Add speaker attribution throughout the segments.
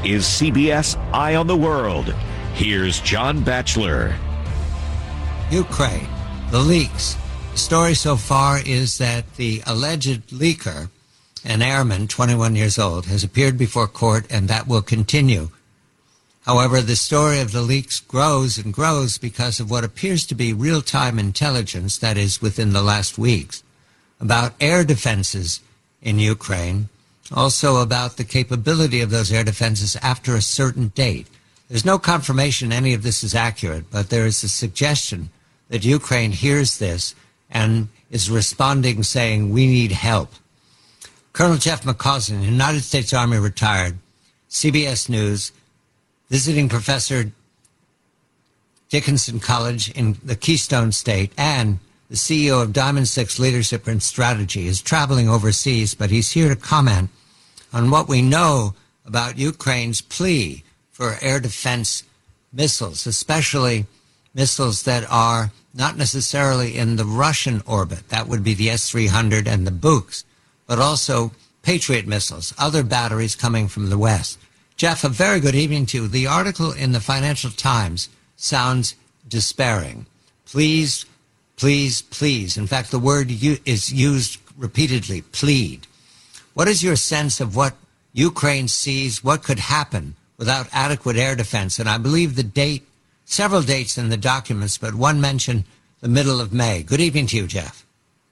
Speaker 1: is CBS Eye on the World. Here's John Batchelor.
Speaker 2: Ukraine, the leaks. The story so far is that the alleged leaker, an airman, 21 years old, has appeared before court, and that will continue. However, the story of the leaks grows and grows because of what appears to be real-time intelligence, that is, within the last weeks, about air defenses in Ukraine, also about the capability of those air defenses after a certain date. There's no confirmation any of this is accurate, but there is a suggestion that Ukraine hears this and is responding saying, we need help. Colonel Jeff McCausland, United States Army retired, CBS News, visiting professor, Dickinson College in the Keystone State, and the CEO of Diamond Six Leadership and Strategy, is traveling overseas, but he's here to comment on what we know about Ukraine's plea for air defense missiles, especially missiles that are not necessarily in the Russian orbit. That would be the S-300 and the Buks, but also Patriot missiles, other batteries coming from the West. Jeff, a very good evening to you. The article in the Financial Times sounds despairing. Please, please, please. In fact, the word is used repeatedly, plead. What is your sense of what Ukraine sees, what could happen without adequate air defense? And I believe the date, several dates in the documents, but one mentioned the middle of May. Good evening to you, Jeff.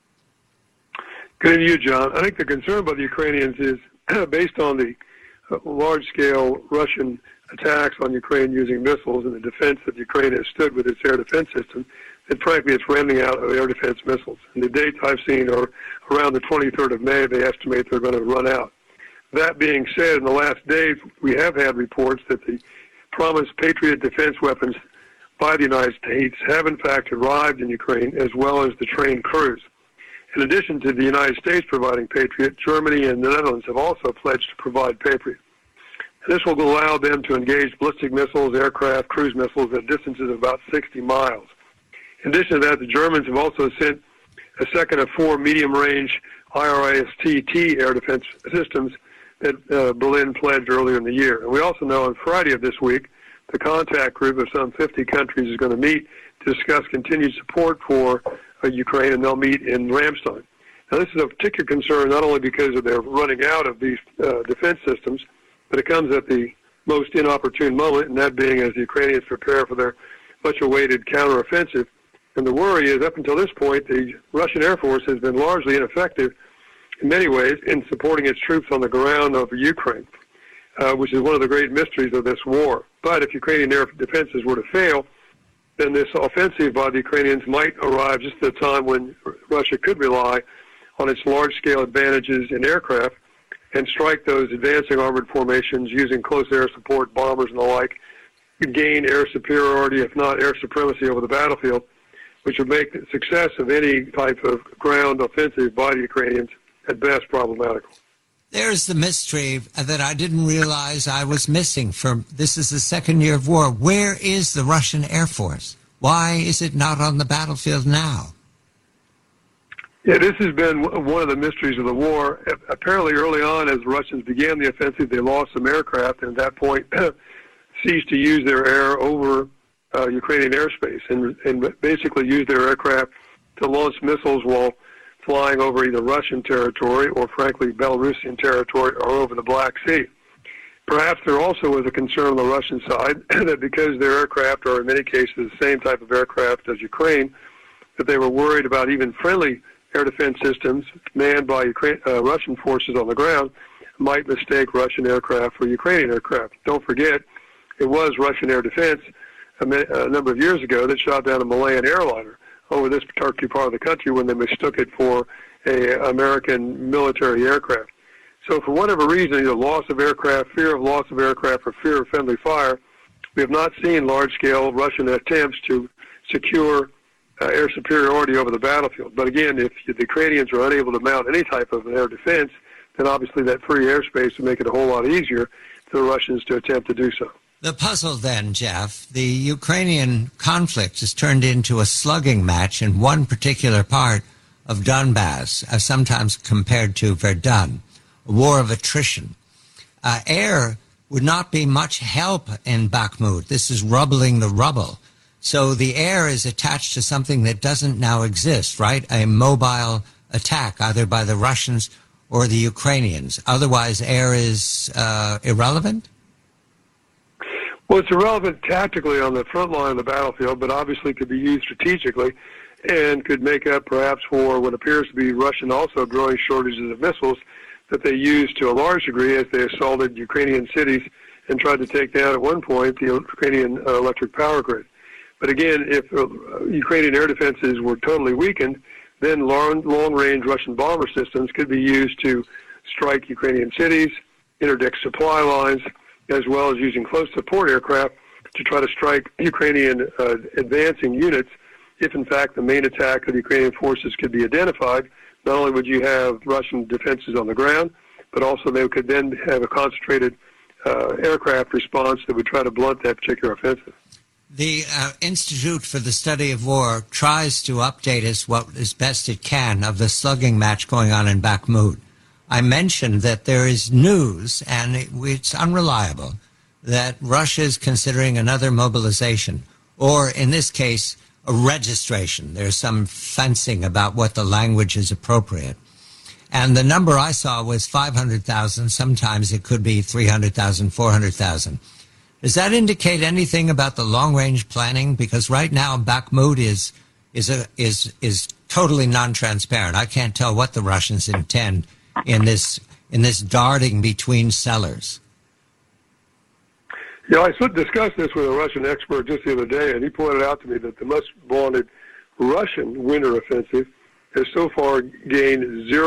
Speaker 3: Good evening to you, John. I think the concern by the Ukrainians is based on the large-scale Russian attacks on Ukraine using missiles and the defense that Ukraine has stood with its air defense system, that frankly it's running out of air defense missiles. And the dates I've seen are around the 23rd of May. They estimate they're going to run out. That being said, in the last days, we have had reports that the promised Patriot defense weapons by the United States have in fact arrived in Ukraine, as well as the trained crews. In addition to the United States providing Patriot, Germany and the Netherlands have also pledged to provide Patriot. This will allow them to engage ballistic missiles, aircraft, cruise missiles at distances of about 60 miles. In addition to that, the Germans have also sent a second of 4 medium-range IRIS-T air defense systems that Berlin pledged earlier in the year. And we also know on Friday of this week, the contact group of some 50 countries is going to meet to discuss continued support for Ukraine, and they'll meet in Ramstein. Now, this is a particular concern not only because of their running out of these defense systems, but it comes at the most inopportune moment, and that being as the Ukrainians prepare for their much-awaited counteroffensive. And the worry is, up until this point, the Russian Air Force has been largely ineffective in many ways in supporting its troops on the ground over Ukraine, which is one of the great mysteries of this war. But if Ukrainian air defenses were to fail, then this offensive by the Ukrainians might arrive just at a time when Russia could rely on its large-scale advantages in aircraft and strike those advancing armored formations using close air support, bombers and the like, gain air superiority, if not air supremacy over the battlefield, which would make the success of any type of ground offensive by the Ukrainians at best problematical.
Speaker 2: There's the mystery that I didn't realize I was missing. This is the second year of war. Where is the Russian Air Force? Why is it not on the battlefield now?
Speaker 3: Yeah, this has been one of the mysteries of the war. Apparently early on, as the Russians began the offensive, they lost some aircraft and at that point ceased to use their air over Ukrainian airspace and basically used their aircraft to launch missiles while flying over either Russian territory or, frankly, Belarusian territory or over the Black Sea. Perhaps there also was a concern on the Russian side that because their aircraft are in many cases the same type of aircraft as Ukraine, that they were worried about even friendly air defense systems manned by Russian forces on the ground might mistake Russian aircraft for Ukrainian aircraft. Don't forget, it was Russian air defense a number of years ago that shot down a Malayan airliner over this particular part of the country when they mistook it for an American military aircraft. So for whatever reason, either loss of aircraft, fear of loss of aircraft, or fear of friendly fire, we have not seen large-scale Russian attempts to secure air superiority over the battlefield. But again, if the Ukrainians are unable to mount any type of air defense, then obviously that free airspace would make it a whole lot easier for the Russians to attempt to do so.
Speaker 2: The puzzle then, Jeff, the Ukrainian conflict has turned into a slugging match in one particular part of Donbass, sometimes compared to Verdun, a war of attrition. Air would not be much help in Bakhmut. This is rubbling the rubble. So the air is attached to something that doesn't now exist, right? A mobile attack, either by the Russians or the Ukrainians. Otherwise, air is irrelevant?
Speaker 3: Well, it's irrelevant tactically on the front line of the battlefield, but obviously could be used strategically and could make up perhaps for what appears to be Russian also growing shortages of missiles that they used to a large degree as they assaulted Ukrainian cities and tried to take down at one point the Ukrainian electric power grid. But again, if Ukrainian air defenses were totally weakened, then long-range Russian bomber systems could be used to strike Ukrainian cities, interdict supply lines, as well as using close support aircraft to try to strike Ukrainian advancing units. If, in fact, the main attack of the Ukrainian forces could be identified, not only would you have Russian defenses on the ground, but also they could then have a concentrated aircraft response that would try to blunt that particular offensive.
Speaker 2: The Institute for the Study of War tries to update us what as best it can of the slugging match going on in Bakhmut. I mentioned that there is news, and it's unreliable, that Russia is considering another mobilization, or in this case, a registration. There's some fencing about what the language is appropriate. And the number I saw was 500,000. Sometimes it could be 300,000, 400,000. Does that indicate anything about the long-range planning? Because right now, Bakhmut is totally non-transparent. I can't tell what the Russians intend in this darting between sellers.
Speaker 3: Yeah, I discussed this with a Russian expert just the other day, and he pointed out to me that the much-vaunted Russian winter offensive has so far gained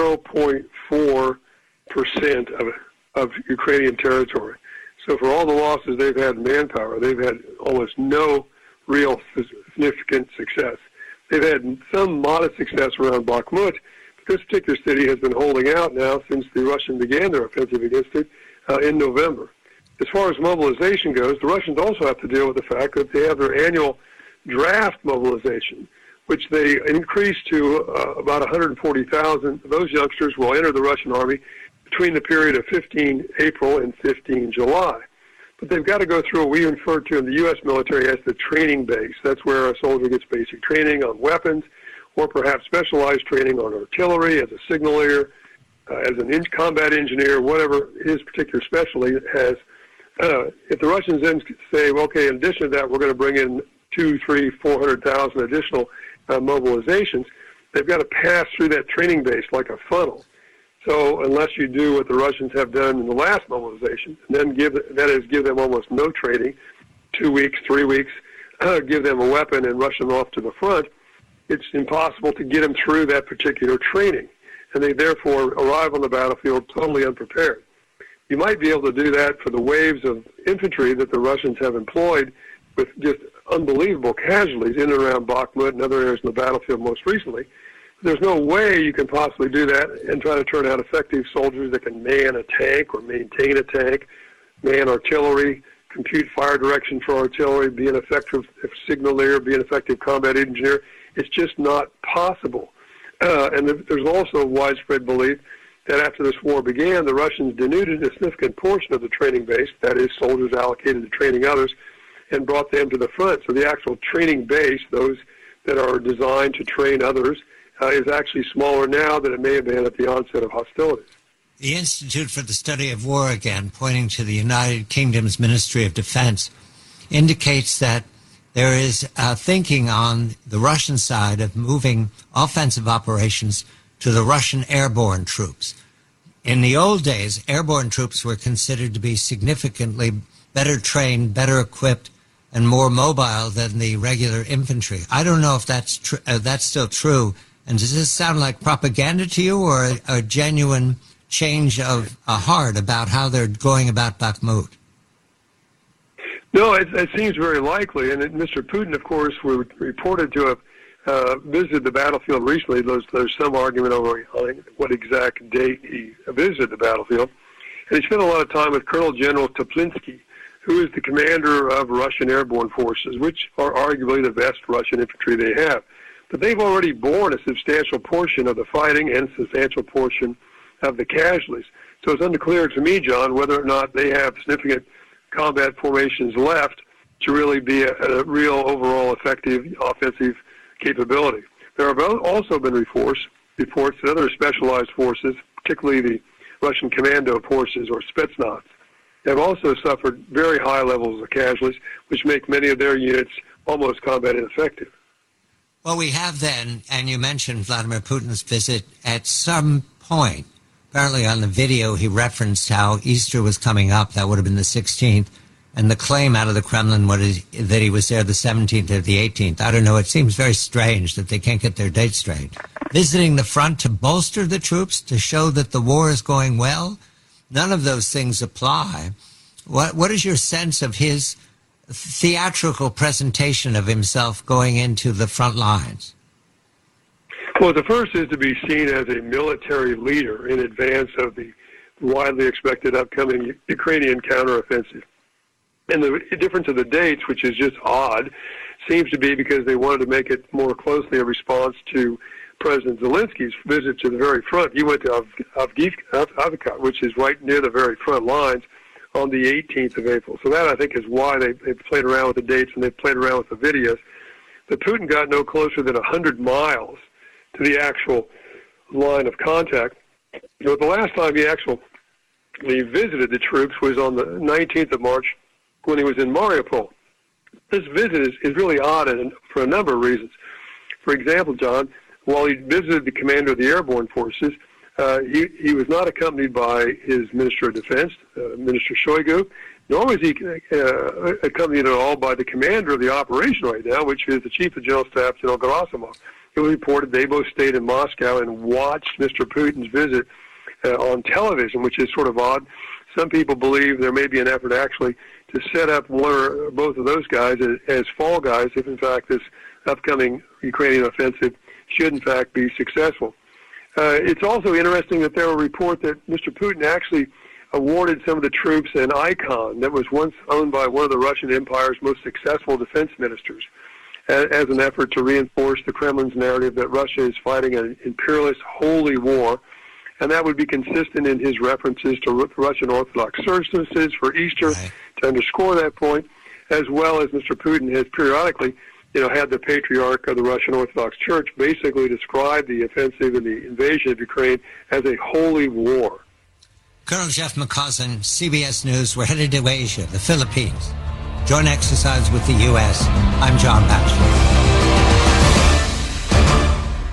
Speaker 3: 0.4% of Ukrainian territory. So for all the losses they've had in manpower, they've had almost no real significant success. They've had some modest success around Bakhmut, but this particular city has been holding out now since the Russians began their offensive against it in November. As far as mobilization goes, the Russians also have to deal with the fact that they have their annual draft mobilization, which they increased to about 140,000. Those youngsters will enter the Russian army between the period of 15 April and 15 July. But they've got to go through what we refer to in the U.S. military as the training base. That's where a soldier gets basic training on weapons, or perhaps specialized training on artillery, as a signaler, as an combat engineer, whatever his particular specialty has. If the Russians then say, well, okay, in addition to that, we're going to bring in 200,000, 300,000, 400,000 additional mobilizations, they've got to pass through that training base like a funnel. So unless you do what the Russians have done in the last mobilization, and then give them almost no training, 2 weeks, 3 weeks, give them a weapon and rush them off to the front, it's impossible to get them through that particular training. And they therefore arrive on the battlefield totally unprepared. You might be able to do that for the waves of infantry that the Russians have employed with just unbelievable casualties in and around Bakhmut and other areas in the battlefield most recently. There's no way you can possibly do that and try to turn out effective soldiers that can man a tank or maintain a tank, man artillery, compute fire direction for artillery, be an effective signaler, be an effective combat engineer. It's just not possible. And there's also widespread belief that after this war began, the Russians denuded a significant portion of the training base, that is, soldiers allocated to training others, and brought them to the front. So the actual training base, those that are designed to train others, is actually smaller now than it may have been at the onset of hostilities.
Speaker 2: The Institute for the Study of War, again, pointing to the United Kingdom's Ministry of Defense, indicates that there is thinking on the Russian side of moving offensive operations to the Russian airborne troops. In the old days, airborne troops were considered to be significantly better trained, better equipped, and more mobile than the regular infantry. I don't know if that's still true. And does this sound like propaganda to you, or a genuine change of heart about how they're going about Bakhmut?
Speaker 3: No, it seems very likely. And Mr. Putin, of course, was reported to have visited the battlefield recently. There's some argument over what exact date he visited the battlefield. And he spent a lot of time with Colonel General Teplinsky, who is the commander of Russian airborne forces, which are arguably the best Russian infantry they have. But they've already borne a substantial portion of the fighting and a substantial portion of the casualties. So it's unclear to me, John, whether or not they have significant combat formations left to really be a real overall effective offensive capability. There have also been reports that other specialized forces, particularly the Russian commando forces or Spetsnaz, have also suffered very high levels of casualties, which make many of their units almost combat ineffective.
Speaker 2: Well, we have then, and you mentioned Vladimir Putin's visit at some point. Apparently on the video he referenced how Easter was coming up. That would have been the 16th. And the claim out of the Kremlin was that he was there the 17th or the 18th. I don't know. It seems very strange that they can't get their dates straight. Visiting the front to bolster the troops, to show that the war is going well, none of those things apply. What is your sense of his theatrical presentation of himself going into the front lines?
Speaker 3: Well, the first is to be seen as a military leader in advance of the widely expected upcoming Ukrainian counteroffensive. And the difference of the dates, which is just odd, seems to be because they wanted to make it more closely a response to President Zelensky's visit to the very front. He went to Avdiivka, which is right near the very front lines, on the 18th of April. So that, I think, is why they played around with the dates and they played around with the videos. But Putin got no closer than 100 miles to the actual line of contact. You know, the last time he actually visited the troops was on the 19th of March when he was in Mariupol. This visit is really odd for a number of reasons. For example, John, while he visited the commander of the airborne forces, he was not accompanied by his Minister of Defense, Minister Shoigu, nor was he accompanied at all by the commander of the operation right now, which is the Chief of General Staff, General Gerasimov. It was reported they both stayed in Moscow and watched Mr. Putin's visit on television, which is sort of odd. Some people believe there may be an effort actually to set up one or both of those guys as fall guys if, in fact, this upcoming Ukrainian offensive should, in fact, be successful. It's also interesting that there were reports that Mr. Putin actually awarded some of the troops an icon that was once owned by one of the Russian Empire's most successful defense ministers as an effort to reinforce the Kremlin's narrative that Russia is fighting an imperialist holy war. And that would be consistent in his references to Russian Orthodox services for Easter, to underscore that point, as well as Mr. Putin has periodically, had the patriarch of the Russian Orthodox Church basically describe the offensive and the invasion of Ukraine as a holy war.
Speaker 2: Colonel Jeff McCausland, CBS News. We're headed to Asia, the Philippines. Joint exercise with the U.S. I'm John Batchelor.